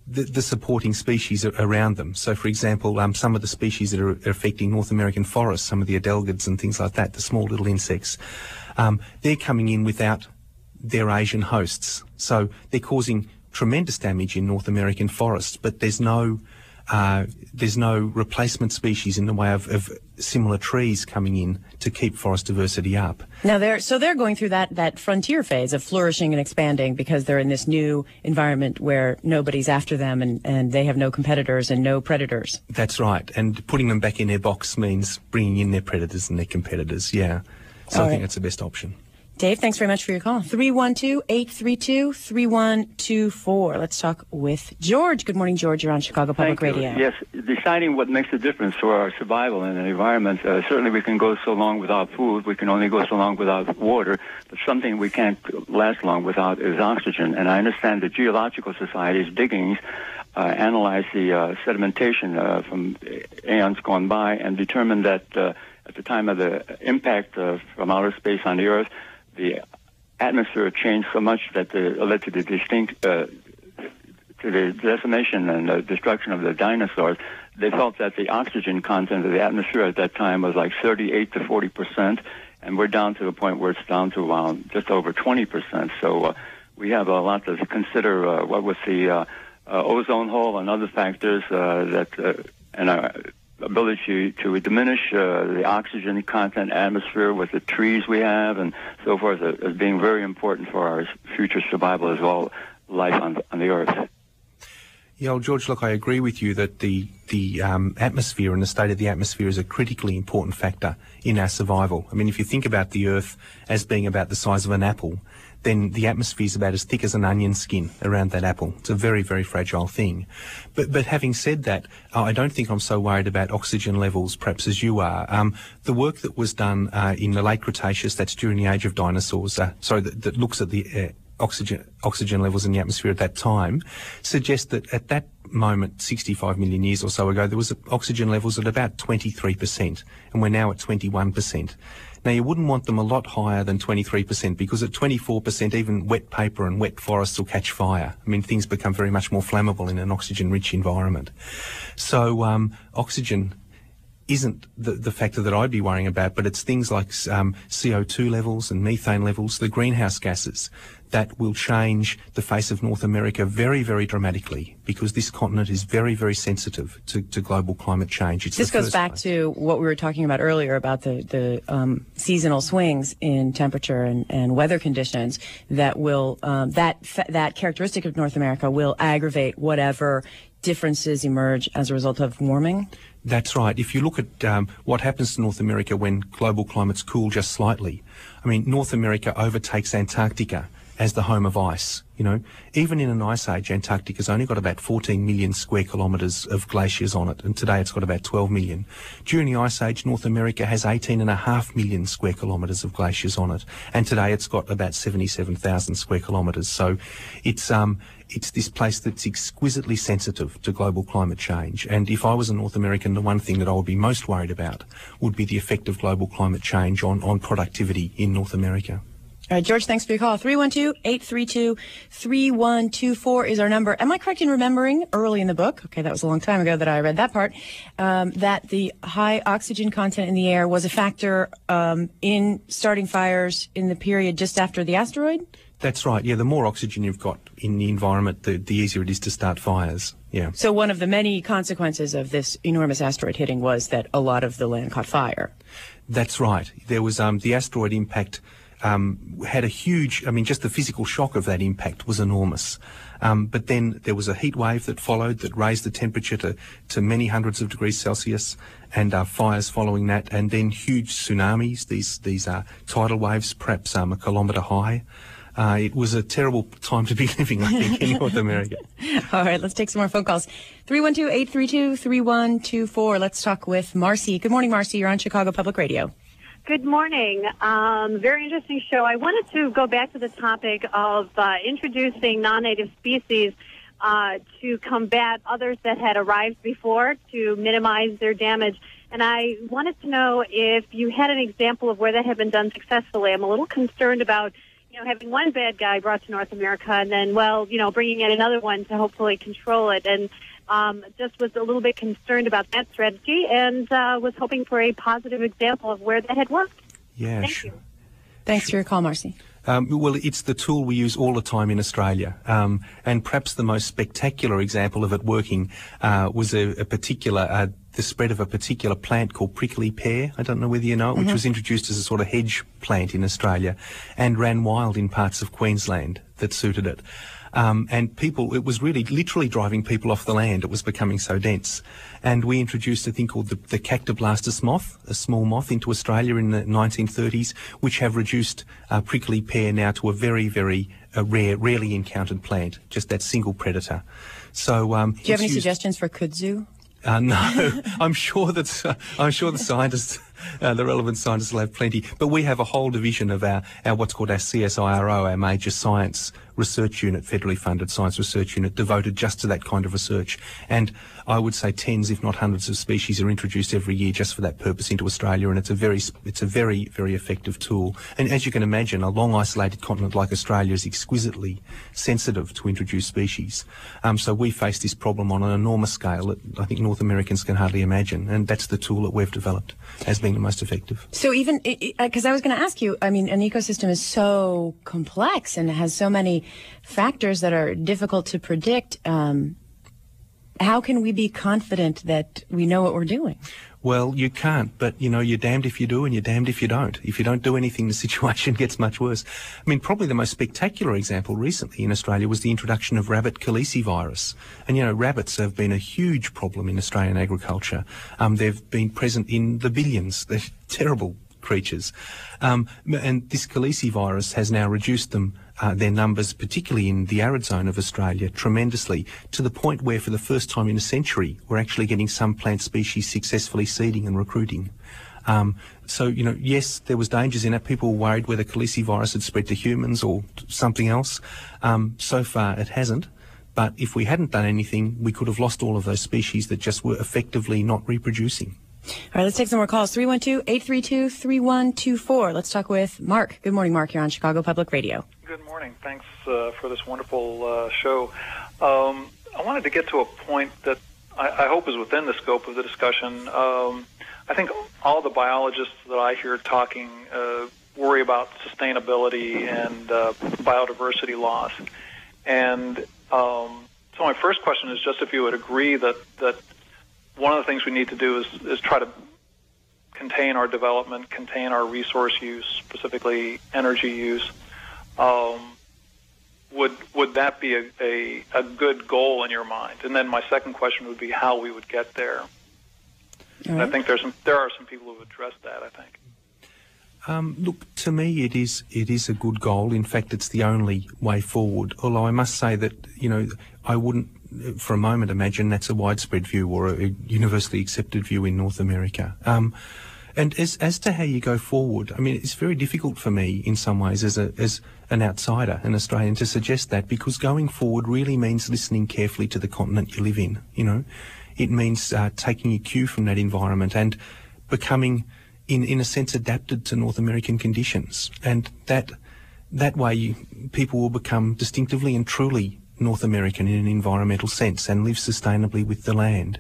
the, the supporting species a- around them. So, for example, um, some of the species that are, are affecting North American forests, some of the adelgids and things like that, the small little insects, um, they're coming in without their Asian hosts. So they're causing tremendous damage in North American forests, but there's no uh, there's no replacement species in the way of, of similar trees coming in to keep forest diversity up. Now they're so they're going through that that frontier phase of flourishing and expanding because they're in this new environment where nobody's after them and, and they have no competitors and no predators. That's right. And putting them back in their box means bringing in their predators and their competitors. Yeah. So All I think right. that's the best option. Dave, thanks very much for your call. three one two, eight three two, three one two four. Let's talk with George. Good morning, George. You're on Chicago Public Thank you. Radio. Yes, deciding what makes a difference for our survival in the environment. Uh, certainly we can go so long without food. We can only go so long without water. But something we can't last long without is oxygen. And I understand the Geological Society's diggings uh, analyze the uh, sedimentation uh, from aeons gone by and determined that uh, at the time of the impact uh, from outer space on the Earth, the atmosphere changed so much that it led to the distinct, uh, to the decimation and the destruction of the dinosaurs. They felt that the oxygen content of the atmosphere at that time was like thirty-eight to forty percent, and we're down to the point where it's down to around just over twenty percent. So uh, we have a lot to consider. Uh, what with the uh, uh, ozone hole and other factors uh, that uh, and our ability to, to diminish uh, the oxygen content atmosphere with the trees we have and so forth as, as being very important for our future survival as well, life on, on the Earth. Yeah, well, George, look, I agree with you that the the um, atmosphere and the state of the atmosphere is a critically important factor in our survival. I mean, if you think about the Earth as being about the size of an apple, then the atmosphere is about as thick as an onion skin around that apple. It's a very, very fragile thing. But but having said that, uh, I don't think I'm so worried about oxygen levels, perhaps as you are. Um, the work that was done uh, in the late Cretaceous, that's during the age of dinosaurs, uh, sorry, that, that looks at the uh, oxygen oxygen levels in the atmosphere at that time, suggests that at that moment, sixty-five million years or so ago, there was oxygen levels at about twenty-three percent, and we're now at twenty-one percent. Now, you wouldn't want them a lot higher than twenty-three percent because at twenty-four percent, even wet paper and wet forests will catch fire. I mean, things become very much more flammable in an oxygen-rich environment. So um, oxygen isn't the, the factor that I'd be worrying about, but it's things like um, C O two levels and methane levels, the greenhouse gases, that will change the face of North America very, very dramatically because this continent is very, very sensitive to, to global climate change. It's This the goes first back place. to what we were talking about earlier about the, the um, seasonal swings in temperature and, and weather conditions that will, um, that, that characteristic of North America will aggravate whatever differences emerge as a result of warming. That's right. If you look at um, what happens to North America when global climates cool just slightly, I mean, North America overtakes Antarctica as the home of ice. You know, even in an ice age, Antarctica's only got about fourteen million square kilometres of glaciers on it, and today it's got about twelve million. During the ice age, North America has eighteen and a half million square kilometres of glaciers on it, and today it's got about seventy-seven thousand square kilometres. So it's um it's this place that's exquisitely sensitive to global climate change. And if I was a North American, the one thing that I would be most worried about would be the effect of global climate change on, on productivity in North America. All right, George, thanks for your call. three one two, eight three two, three one two four is our number. Am I correct in remembering early in the book, okay, that was a long time ago that I read that part, um, that the high oxygen content in the air was a factor um, in starting fires in the period just after the asteroid? That's right. Yeah, the more oxygen you've got in the environment, the, the easier it is to start fires. Yeah. So one of the many consequences of this enormous asteroid hitting was that a lot of the land caught fire. That's right. There was um, the asteroid impact um, had a huge, I mean, just the physical shock of that impact was enormous. Um, but then there was a heat wave that followed that raised the temperature to, to many hundreds of degrees Celsius, and uh, fires following that, and then huge tsunamis, these, these uh, tidal waves, perhaps um, a kilometre high. Uh, it was a terrible time to be living, I think, in North America. All right, let's take some more phone calls. three one two, eight three two, three one two four. Let's talk with Marcy. Good morning, Marcy. You're on Chicago Public Radio. Good morning. Um, very interesting show. I wanted to go back to the topic of uh, introducing non-native species uh, to combat others that had arrived before to minimize their damage. And I wanted to know if you had an example of where that had been done successfully. I'm a little concerned about you know, having one bad guy brought to North America and then, well, you know, bringing in another one to hopefully control it. And um, just was a little bit concerned about that strategy and uh, was hoping for a positive example of where that had worked. Yeah, Thank sure. you. Thanks for your call, Marcy. Um, well, it's the tool we use all the time in Australia, um, and perhaps the most spectacular example of it working uh, was a, a particular, uh, the spread of a particular plant called prickly pear. I don't know whether you know it, Mm-hmm. which was introduced as a sort of hedge plant in Australia and ran wild in parts of Queensland that suited it. Um, and people, it was really literally driving people off the land. It was becoming so dense. And we introduced a thing called the, the Cactoblastis moth, a small moth, into Australia in the nineteen thirties, which have reduced uh, prickly pear now to a very, very uh, rare, rarely encountered plant, just that single predator. So, um, Do you have any used, suggestions for kudzu? Uh, no, I'm sure that uh, I'm sure the scientists, uh, the relevant scientists, will have plenty. But we have a whole division of our, our what's called our C S I R O, our major science research unit, federally funded science research unit, devoted just to that kind of research. And I would say tens, if not hundreds, of species are introduced every year just for that purpose into Australia. And it's a very, it's a very, very effective tool. And as you can imagine, a long isolated continent like Australia is exquisitely sensitive to introduced species. Um, so we face this problem on an enormous scale that I think North Americans can hardly imagine. And that's the tool that we've developed as being the most effective. So even, because I was going to ask you, I mean, an ecosystem is so complex and it has so many factors that are difficult to predict. Um, how can we be confident that we know what we're doing? Well, you can't, but, you know, you're damned if you do and you're damned if you don't. If you don't do anything, the situation gets much worse. I mean, probably the most spectacular example recently in Australia was the introduction of rabbit calicivirus. And, you know, rabbits have been a huge problem in Australian agriculture. Um, they've been present in the billions. They're terrible creatures. Um, and this calicivirus has now reduced them, uh, their numbers, particularly in the arid zone of Australia, tremendously, to the point where for the first time in a century, we're actually getting some plant species successfully seeding and recruiting. Um, so, you know, yes, there was dangers in it. People were worried whether calicivirus had spread to humans or something else. Um, so far, it hasn't. But if we hadn't done anything, we could have lost all of those species that just were effectively not reproducing. All right, let's take some more calls. three one two, eight three two, three one two four. Let's talk with Mark. Good morning, Mark. You're on Chicago Public Radio. Good morning. Thanks uh, for this wonderful uh, show. Um, I wanted to get to a point that I, I hope is within the scope of the discussion. Um, I think all the biologists that I hear talking uh, worry about sustainability and uh, biodiversity loss. And um, so my first question is just if you would agree that, that one of the things we need to do is, is try to contain our development, contain our resource use, specifically energy use. Um, would would that be a, a, a good goal in your mind? And then my second question would be how we would get there. And right. I think there's some, there are some people who have addressed that, I think. Um, look, to me, it is it is a good goal. In fact, it's the only way forward. Although I must say that, you know, I wouldn't for a moment imagine that's a widespread view or a universally accepted view in North America. Um, and as as to how you go forward, I mean, it's very difficult for me in some ways as a as an outsider, an Australian, to suggest that, because going forward really means listening carefully to the continent you live in. You know, it means uh, taking a cue from that environment and becoming, in in a sense, adapted to North American conditions, and that that way you, people will become distinctively and truly North American in an environmental sense and live sustainably with the land.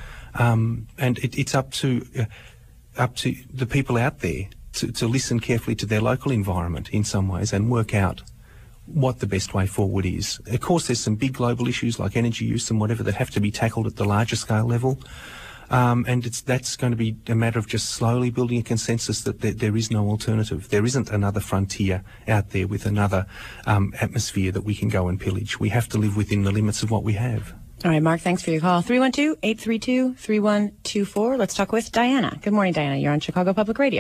Um, and it, it's up to uh, up to the people out there to, to listen carefully to their local environment in some ways and work out what the best way forward is. Of course, there's some big global issues like energy use and whatever that have to be tackled at the larger scale level. Um, and it's, that's going to be a matter of just slowly building a consensus that there, there is no alternative. There isn't another frontier out there with another um, atmosphere that we can go and pillage. We have to live within the limits of what we have. All right, Mark, thanks for your call. three one two, eight three two, three one two four. Let's talk with Diana. Good morning, Diana. You're on Chicago Public Radio.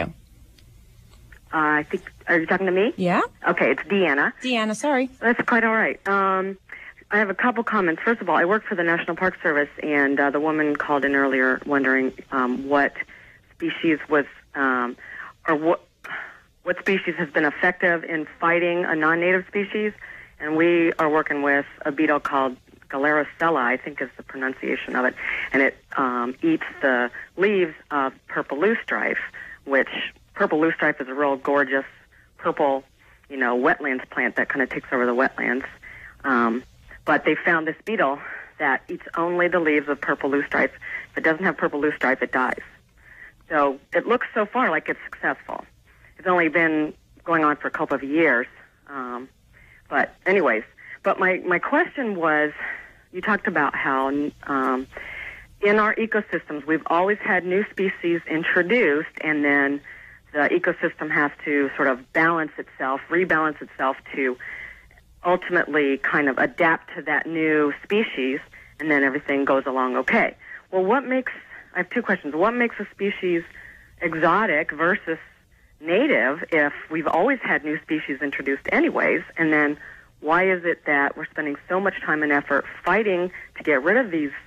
Uh, I think, are you talking to me? Yeah? Okay, it's Deanna. Deanna, sorry. That's quite all right. Um, I have a couple comments. First of all, I work for the National Park Service, and uh, the woman called in earlier wondering um, what species was, um, or what what species has been effective in fighting a non-native species. And we are working with a beetle called Galericella, I think is the pronunciation of it, and it um, eats the leaves of purple loosestrife, which purple loosestrife is a real gorgeous purple you know, wetlands plant that kind of takes over the wetlands. Um, but they found this beetle that eats only the leaves of purple loosestrife. If it doesn't have purple loosestrife, it dies. So it looks so far like it's successful. It's only been going on for a couple of years. Um, but anyways, but my, my question was, you talked about how um, in our ecosystems, we've always had new species introduced, and then the ecosystem has to sort of balance itself, rebalance itself to ultimately kind of adapt to that new species, and then everything goes along okay. Well, what makes, I have two questions. What makes a species exotic versus native if we've always had new species introduced anyways? And then why is it that we're spending so much time and effort fighting to get rid of these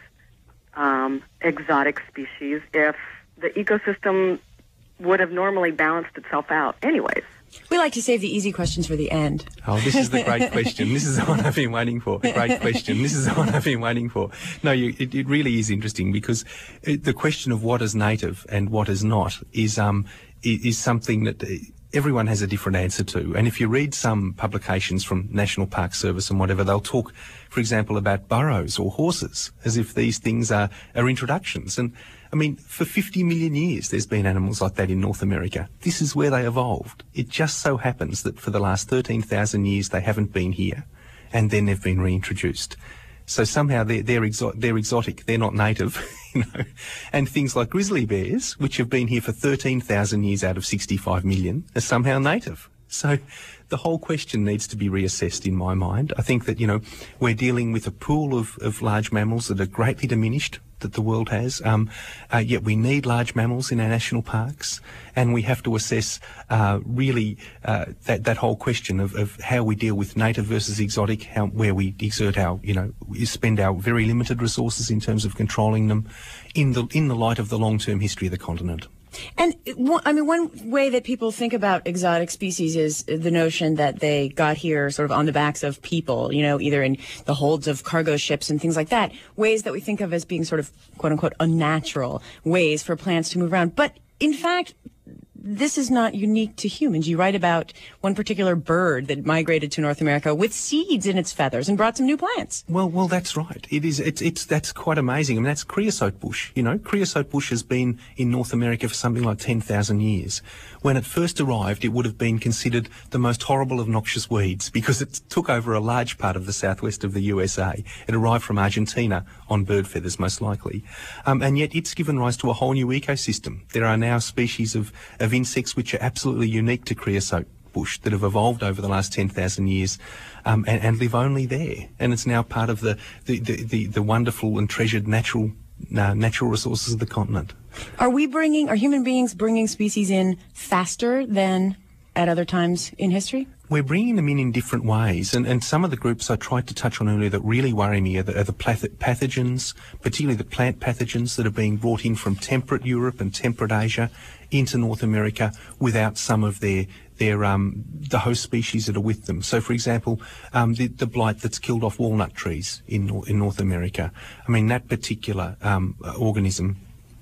um, exotic species if the ecosystem would have normally balanced itself out anyways? We like to save the easy questions for the end. Oh, this is the great question. This is the one I've been waiting for. The great question. This is the one I've been waiting for. No, you, it, it really is interesting because it, the question of what is native and what is not is um is, is something that everyone has a different answer to. And if you read some publications from National Park Service and whatever, they'll talk, for example, about burros or horses as if these things are, are introductions. And I mean, for fifty million years, there's been animals like that in North America. This is where they evolved. It just so happens that for the last thirteen thousand years, they haven't been here, and then they've been reintroduced. So somehow they're, they're, exo- they're exotic. They're not native, you know. And things like grizzly bears, which have been here for thirteen thousand years out of sixty-five million, are somehow native. So the whole question needs to be reassessed in my mind. I think that, you know, we're dealing with a pool of, of large mammals that are greatly diminished that the world has, um, uh, yet we need large mammals in our national parks, and we have to assess uh, really uh, that, that whole question of, of how we deal with native versus exotic, how, where we exert our, you know, spend our very limited resources in terms of controlling them in the, in the light of the long-term history of the continent. And I mean, one way that people think about exotic species is the notion that they got here sort of on the backs of people, you know, either in the holds of cargo ships and things like that, ways that we think of as being sort of quote unquote unnatural ways for plants to move around. But in fact, this is not unique to humans. You write about one particular bird that migrated to North America with seeds in its feathers and brought some new plants. Well, well, that's right. It is. It's. It's. That's quite amazing. I mean, that's creosote bush. You know, creosote bush has been in North America for something like ten thousand years. When it first arrived, it would have been considered the most horrible of noxious weeds because it took over a large part of the southwest of the U S A. It arrived from Argentina on bird feathers, most likely, um, and yet it's given rise to a whole new ecosystem. There are now species of, of insects which are absolutely unique to creosote bush that have evolved over the last ten thousand years um, and, and live only there. And it's now part of the, the, the, the, the wonderful and treasured natural uh, natural resources of the continent. Are we bringing, are human beings bringing species in faster than at other times in history? We're bringing them in in different ways, and, and some of the groups I tried to touch on earlier that really worry me are the, are the pathogens, particularly the plant pathogens that are being brought in from temperate Europe and temperate Asia into North America without some of their their um, the host species that are with them. So, for example, um, the, the blight that's killed off walnut trees in in North America. I mean, that particular um, organism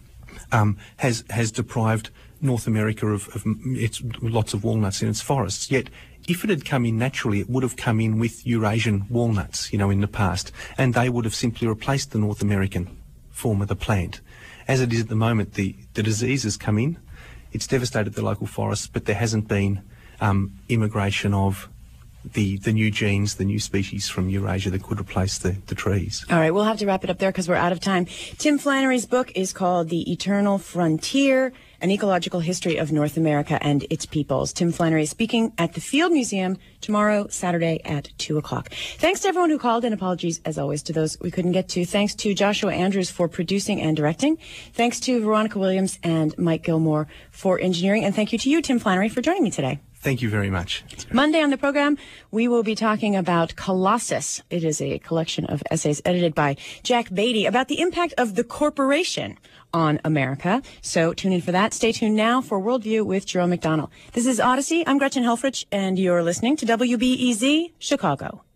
um, has has deprived North America of, of its lots of walnuts in its forests. Yet, if it had come in naturally, it would have come in with Eurasian walnuts, you know, in the past, and they would have simply replaced the North American form of the plant. As it is at the moment, the, the disease has come in. It's devastated the local forests, but there hasn't been um, immigration of the the new genes, the new species from Eurasia that could replace the, the trees. All right, we'll have to wrap it up there because we're out of time. Tim Flannery's book is called The Eternal Frontier, An Ecological History of North America and Its Peoples. Tim Flannery is speaking at the Field Museum tomorrow, Saturday at two o'clock. Thanks to everyone who called, and apologies, as always, to those we couldn't get to. Thanks to Joshua Andrews for producing and directing. Thanks to Veronica Williams and Mike Gilmore for engineering. And thank you to you, Tim Flannery, for joining me today. Thank you very much. Monday on the program, we will be talking about Colossus. It is a collection of essays edited by Jack Beatty about the impact of the corporation on America. So tune in for that. Stay tuned now for Worldview with Jerome McDonnell. This is Odyssey. I'm Gretchen Helfrich, and you're listening to W B E Z Chicago.